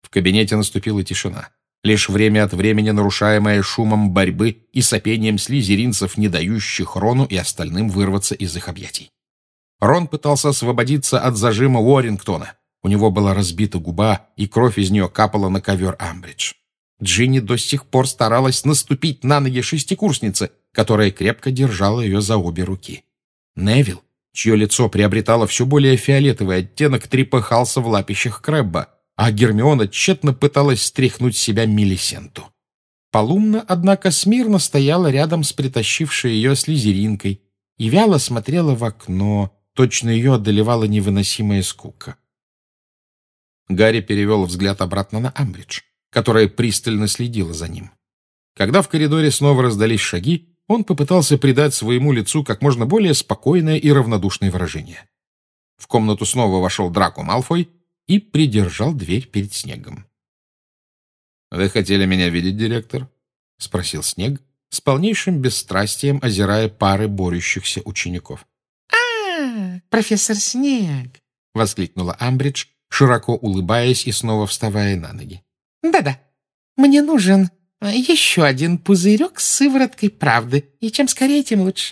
В кабинете наступила тишина, лишь время от времени нарушаемая шумом борьбы и сопением слизеринцев, не дающих Рону и остальным вырваться из их объятий. Рон пытался освободиться от зажима Уоррингтона. У него была разбита губа, и кровь из нее капала на ковер Амбридж. Джинни до сих пор старалась наступить на ноги шестикурсницы, которая крепко держала ее за обе руки. Невилл, чье лицо приобретало все более фиолетовый оттенок, трепыхался в лапищах Крэбба, а Гермиона тщетно пыталась стряхнуть с себя Милисенту. Полумна, однако, смирно стояла рядом с притащившей ее слизеринкой и вяло смотрела в окно, точно ее одолевала невыносимая скука. Гарри перевел взгляд обратно на Амбридж, которая пристально следила за ним. Когда в коридоре снова раздались шаги, он попытался придать своему лицу как можно более спокойное и равнодушное выражение. В комнату снова вошел Драко Малфой и придержал дверь перед Снегом. «Вы хотели меня видеть, директор?» — спросил Снег, с полнейшим бесстрастием озирая пары борющихся учеников. Профессор Снег!» — воскликнула Амбридж, широко улыбаясь и снова вставая на ноги. «Да-да, мне нужен еще один пузырек с сывороткой правды, и чем скорее, тем лучше».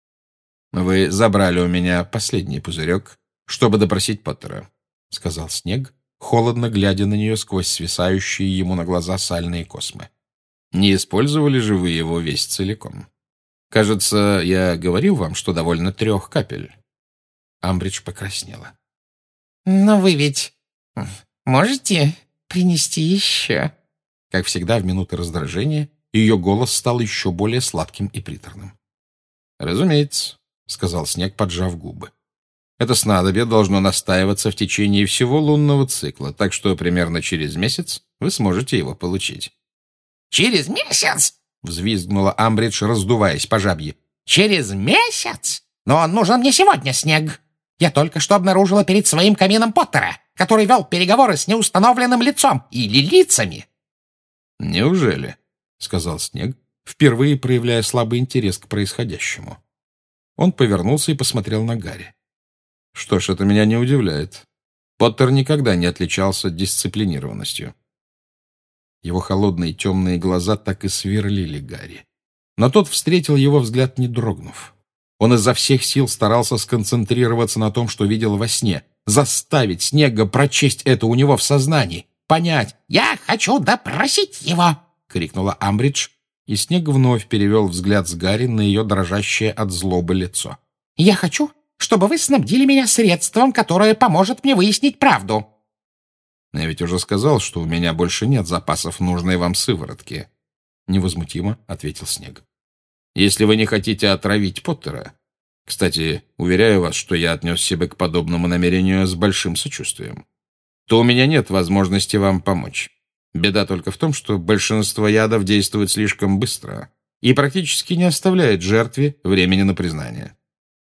«Вы забрали у меня последний пузырек, чтобы допросить Поттера», — сказал Снег, холодно глядя на нее сквозь свисающие ему на глаза сальные космы. «Не использовали же вы его весь целиком? Кажется, я говорил вам, что довольно 3 капель». Амбридж покраснела. «Но вы ведь можете принести еще?» Как всегда, в минуты раздражения ее голос стал еще более сладким и приторным. «Разумеется», — сказал Снег, поджав губы. «Это снадобье должно настаиваться в течение всего лунного цикла, так что примерно через месяц вы сможете его получить». «Через месяц?» — взвизгнула Амбридж, раздуваясь по жабье. «Через месяц? Но он нужен мне сегодня, Снег. Я только что обнаружила перед своим камином Поттера, который вел переговоры с неустановленным лицом или лицами». «Неужели?» — сказал Снег, впервые проявляя слабый интерес к происходящему. Он повернулся и посмотрел на Гарри. «Что ж, это меня не удивляет. Поттер никогда не отличался дисциплинированностью». Его холодные темные глаза так и сверлили Гарри. Но тот встретил его взгляд, не дрогнув. Он изо всех сил старался сконцентрироваться на том, что видел во сне, заставить Снега прочесть это у него в сознании, понять. «Я хочу допросить его!» — крикнула Амбридж, и Снег вновь перевел взгляд с Гарри на ее дрожащее от злобы лицо. «Я хочу, чтобы вы снабдили меня средством, которое поможет мне выяснить правду». «Я ведь уже сказал, что у меня больше нет запасов нужной вам сыворотки», — невозмутимо ответил Снег. «Если вы не хотите отравить Поттера, кстати, уверяю вас, что я отнес себя к подобному намерению с большим сочувствием, то у меня нет возможности вам помочь. Беда только в том, что большинство ядов действует слишком быстро и практически не оставляет жертве времени на признание».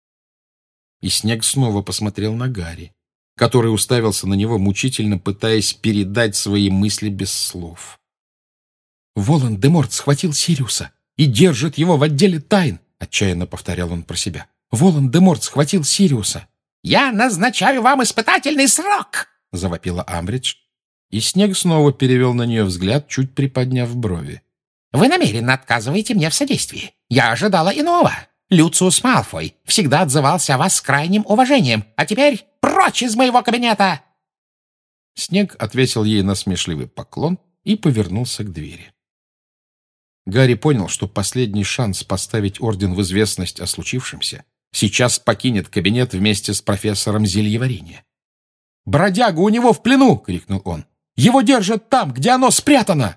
И Снег снова посмотрел на Гарри, который уставился на него, мучительно пытаясь передать свои мысли без слов. «Волан-де-Морт схватил Сириуса и держит его в отделе тайн», — отчаянно повторял он про себя. «Волан-де-Морт схватил Сириуса». «Я назначаю вам испытательный срок!» — завопила Амбридж, и Снег снова перевел на нее взгляд, чуть приподняв брови. «Вы намеренно отказываете мне в содействии. Я ожидала иного. Люциус Малфой всегда отзывался о вас с крайним уважением, а теперь прочь из моего кабинета!» Снег отвесил ей насмешливый поклон и повернулся к двери. Гарри понял, что последний шанс поставить Орден в известность о случившемся сейчас покинет кабинет вместе с профессором зельеварения. «Бродяга у него в плену!» — крикнул он. «Его держат там, где оно спрятано!»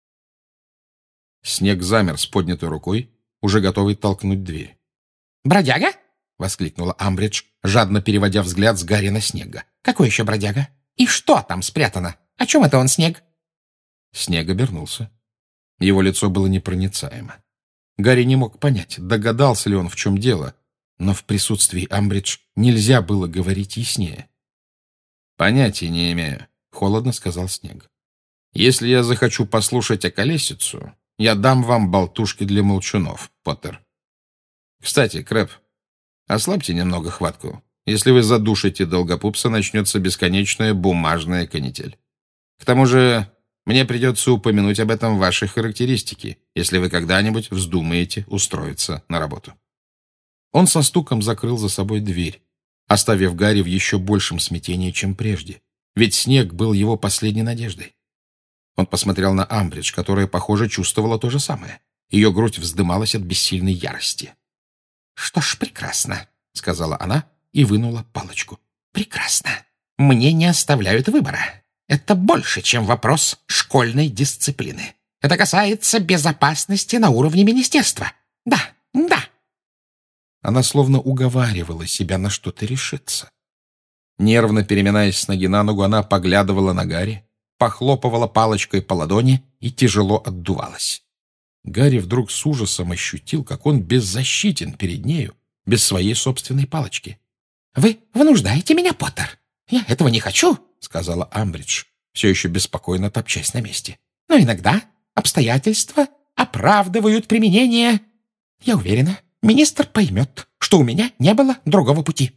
Снег замер с поднятой рукой, уже готовый толкнуть дверь. «Бродяга?» — воскликнула Амбридж, жадно переводя взгляд с Гарри на Снега. «Какой еще бродяга? И что там спрятано? О чем это он, Снег?» Снег обернулся. Его лицо было непроницаемо. Гарри не мог понять, догадался ли он, в чем дело, но в присутствии Амбридж нельзя было говорить яснее. «Понятия не имею», — холодно сказал Снег. «Если я захочу послушать околесицу, я дам вам болтушки для молчунов, Поттер. Кстати, Крэб, ослабьте немного хватку. Если вы задушите Долгопупса, начнется бесконечная бумажная канитель». К тому же мне придется упомянуть об этом в вашей характеристике, если вы когда-нибудь вздумаете устроиться на работу». Он со стуком закрыл за собой дверь, оставив Гарри в еще большем смятении, чем прежде, ведь снег был его последней надеждой. Он посмотрел на Амбридж, которая, похоже, чувствовала то же самое. Ее грудь вздымалась от бессильной ярости. «Что ж, прекрасно», — сказала она и вынула палочку. «Прекрасно. Мне не оставляют выбора. Это больше, чем вопрос школьной дисциплины. Это касается безопасности на уровне министерства. Да, да». Она словно уговаривала себя на что-то решиться. Нервно переминаясь с ноги на ногу, она поглядывала на Гарри, похлопывала палочкой по ладони и тяжело отдувалась. Гарри вдруг с ужасом ощутил, как он беззащитен перед нею, без своей собственной палочки. «Вы вынуждаете меня, Поттер. Я этого не хочу», — сказала Амбридж, все еще беспокойно топчась на месте. «Но иногда обстоятельства оправдывают применение. Я уверена, министр поймет, что у меня не было другого пути».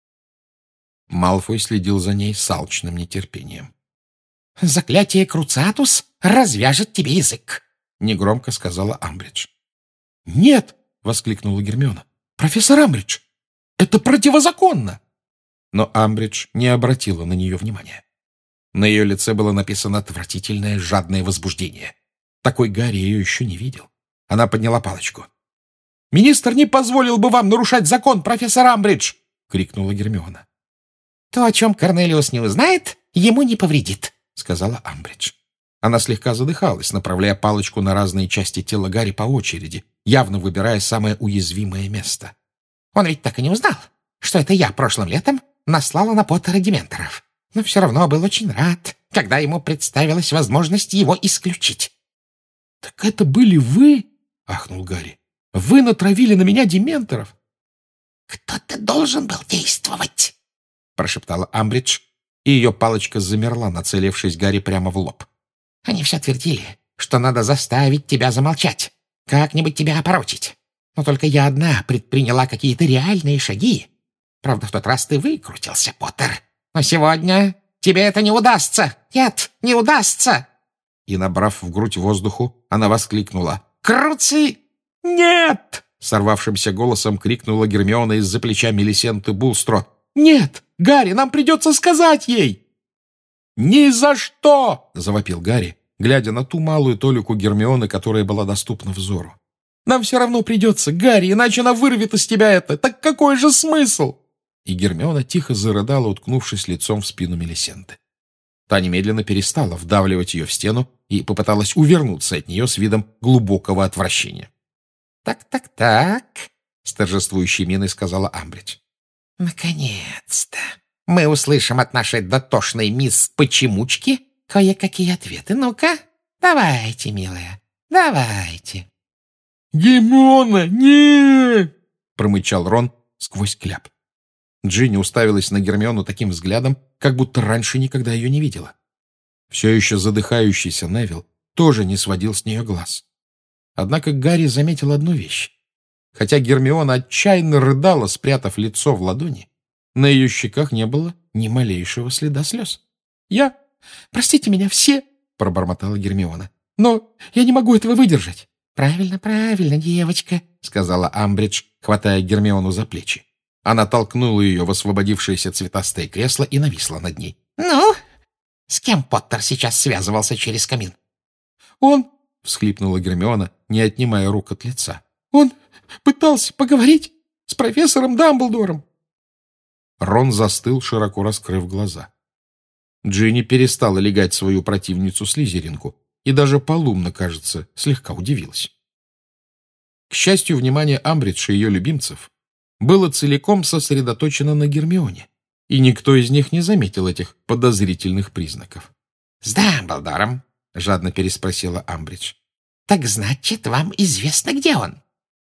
Малфой следил за ней с алчным нетерпением. «Заклятие Круциатус развяжет тебе язык», — негромко сказала Амбридж. «Нет!» — воскликнула Гермиона. «Профессор Амбридж, это противозаконно!» Но Амбридж не обратила на нее внимания. На ее лице было написано отвратительное, жадное возбуждение. Такой Гарри ее еще не видел. Она подняла палочку. «Министр не позволил бы вам нарушать закон, профессор Амбридж!» — крикнула Гермиона. «То, о чем Корнелиус не узнает, ему не повредит», — сказала Амбридж. Она слегка задыхалась, направляя палочку на разные части тела Гарри по очереди, явно выбирая самое уязвимое место. «Он ведь так и не узнал, что это я прошлым летом наслала на Поттера дементоров, но все равно был очень рад, когда ему представилась возможность его исключить». «Так это были вы?» — ахнул Гарри. «Вы натравили на меня дементоров?» «Кто-то должен был действовать», — прошептала Амбридж, и ее палочка замерла, нацелившись Гарри прямо в лоб. «Они все твердили, что надо заставить тебя замолчать, как-нибудь тебя опорочить. Но только я одна предприняла какие-то реальные шаги. Правда, в тот раз ты выкрутился, Поттер. Но сегодня тебе это не удастся. Нет, не удастся!» И, набрав в грудь воздуху, она воскликнула. «Круци!» «Нет!» — сорвавшимся голосом крикнула Гермиона из-за плеча Мелисенты Булстро. «Нет! Гарри, нам придется сказать ей!» «Ни за что!» — завопил Гарри, глядя на ту малую толику Гермионы, которая была доступна взору. «Нам все равно придется, Гарри, иначе она вырвет из тебя это. Так какой же смысл?» И Гермиона тихо зарыдала, уткнувшись лицом в спину Мелисенты. Та немедленно перестала вдавливать ее в стену и попыталась увернуться от нее с видом глубокого отвращения. «Так», — с торжествующей миной сказала Амбридж. «Наконец-то мы услышим от нашей дотошной мисс Почемучки кое-какие ответы. Ну-ка, давайте, милая, давайте». «Гермиона, нет!» — промычал Рон сквозь кляп. Джинни уставилась на Гермиону таким взглядом, как будто раньше никогда ее не видела. Все еще задыхающийся Невилл тоже не сводил с нее глаз. Однако Гарри заметил одну вещь. Хотя Гермиона отчаянно рыдала, спрятав лицо в ладони, на ее щеках не было ни малейшего следа слез. «Простите меня все», — пробормотала Гермиона. «но я не могу этого выдержать». «Правильно, правильно, девочка», — сказала Амбридж, хватая Гермиону за плечи. Она толкнула ее в освободившееся цветастое кресло и нависла над ней. «Ну, с кем Поттер сейчас связывался через камин?» «Он», — всхлипнула Гермиона, не отнимая рук от лица. «Он пытался поговорить с профессором Дамблдором». Рон застыл, широко раскрыв глаза. Джинни перестала лягать свою противницу Слизеринку, и даже Полумна, кажется, слегка удивилась. К счастью, внимание Амбридж и ее любимцев было целиком сосредоточено на Гермионе, и никто из них не заметил этих подозрительных признаков. «С Дамблдором?» — жадно переспросила Амбридж. «Так значит, вам известно, где он?»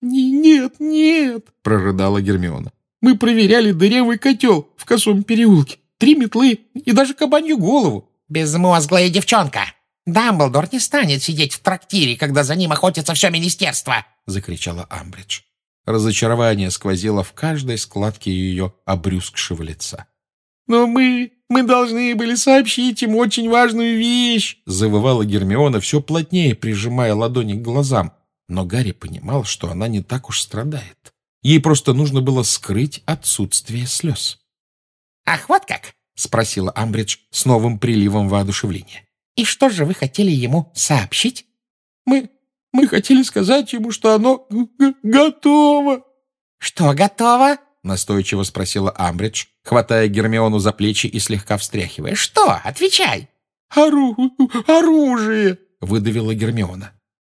«Нет», — прорыдала Гермиона. «Мы проверяли дырявый котел в Косом переулке, 3 метлы и даже кабанью голову». «Безмозглая девчонка! Дамблдор не станет сидеть в трактире, когда за ним охотится все министерство!» — закричала Амбридж. Разочарование сквозило в каждой складке ее обрюзгшего лица. «Но мы Мы должны были сообщить им очень важную вещь!» — завывала Гермиона, все плотнее прижимая ладони к глазам. Но Гарри понимал, что она не так уж страдает. Ей просто нужно было скрыть отсутствие слез. «Ах, вот как!» — спросила Амбридж с новым приливом воодушевления. «И что же вы хотели ему сообщить?» Мы хотели сказать ему, что оно готово». «Что готово?» — настойчиво спросила Амбридж, хватая Гермиону за плечи и слегка встряхивая. «Что? Отвечай!» «Оружие!» — выдавила Гермиона.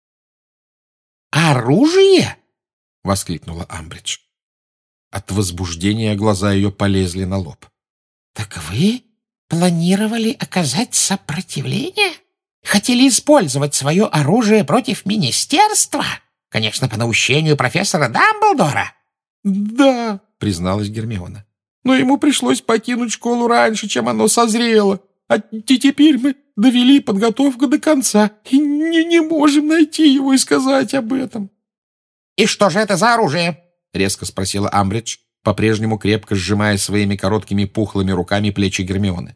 «Оружие?» — воскликнула Амбридж. От возбуждения глаза ее полезли на лоб. «Так вы планировали оказать сопротивление? Хотели использовать свое оружие против министерства? Конечно, по наущению профессора Дамблдора». «Да», — призналась Гермиона. «Но ему пришлось покинуть школу раньше, чем оно созрело. А теперь мы довели подготовку до конца и не можем найти его и сказать об этом». «И что же это за оружие?» — резко спросила Амбридж, по-прежнему крепко сжимая своими короткими пухлыми руками плечи Гермионы.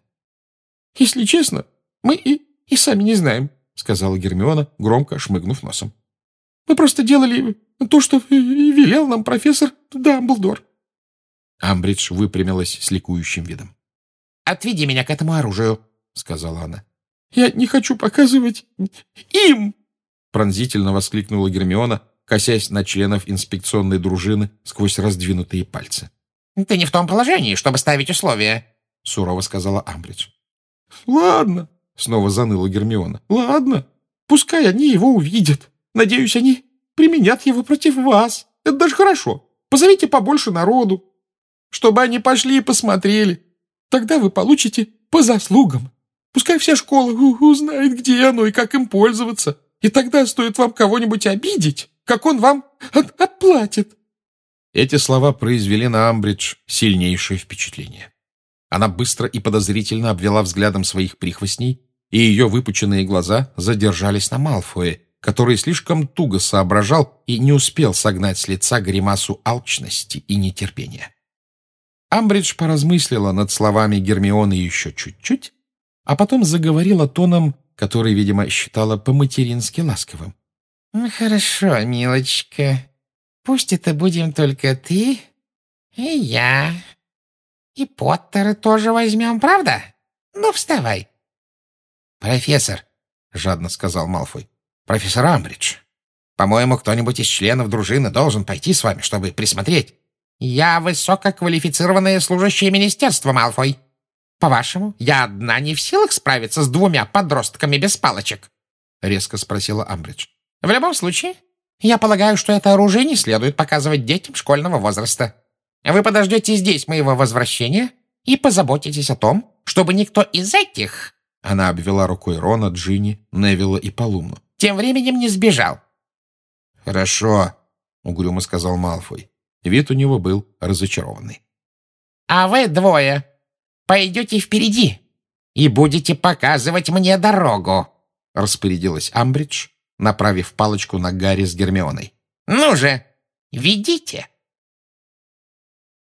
«Если честно, мы и сами не знаем», — сказала Гермиона, громко шмыгнув носом. «Мы просто делали то, что велел нам профессор Дамблдор». Амбридж выпрямилась с ликующим видом. «Отведи меня к этому оружию», — сказала она. «Я не хочу показывать им!» — пронзительно воскликнула Гермиона, косясь на членов инспекционной дружины сквозь раздвинутые пальцы. «Ты не в том положении, чтобы ставить условия», — сурово сказала Амбридж. «Ладно», — снова заныла Гермиона. «Ладно, пускай они его увидят. Надеюсь, они применят его против вас. Это даже хорошо. Позовите побольше народу, чтобы они пошли и посмотрели. Тогда вы получите по заслугам. Пускай вся школа узнает, где оно и как им пользоваться. И тогда стоит вам кого-нибудь обидеть, как он вам отплатит». Эти слова произвели на Амбридж сильнейшее впечатление. Она быстро и подозрительно обвела взглядом своих прихвостней, и ее выпученные глаза задержались на Малфое, который слишком туго соображал и не успел согнать с лица гримасу алчности и нетерпения. Амбридж поразмыслила над словами Гермионы еще чуть-чуть, а потом заговорила тоном, который, видимо, считала по-матерински ласковым. «Хорошо, милочка. Пусть это будем только ты и я. И Поттера тоже возьмем, правда? Ну, вставай». «Профессор», — жадно сказал Малфой, — «профессор Амбридж, по-моему, кто-нибудь из членов дружины должен пойти с вами, чтобы присмотреть». «Я высококвалифицированное служащее министерства, Малфой. По-вашему, я одна не в силах справиться с 2 подростками без палочек?» — резко спросила Амбридж. «В любом случае, я полагаю, что это оружие не следует показывать детям школьного возраста. Вы подождете здесь моего возвращения и позаботитесь о том, чтобы никто из этих...» Она обвела рукой Рона, Джинни, Невилла и Полумну. «Тем временем не сбежал». «Хорошо», — угрюмо сказал Малфой. Вид у него был разочарованный. «А вы 2 пойдете впереди и будете показывать мне дорогу», — распорядилась Амбридж, направив палочку на Гарри с Гермионой. «Ну же, ведите!»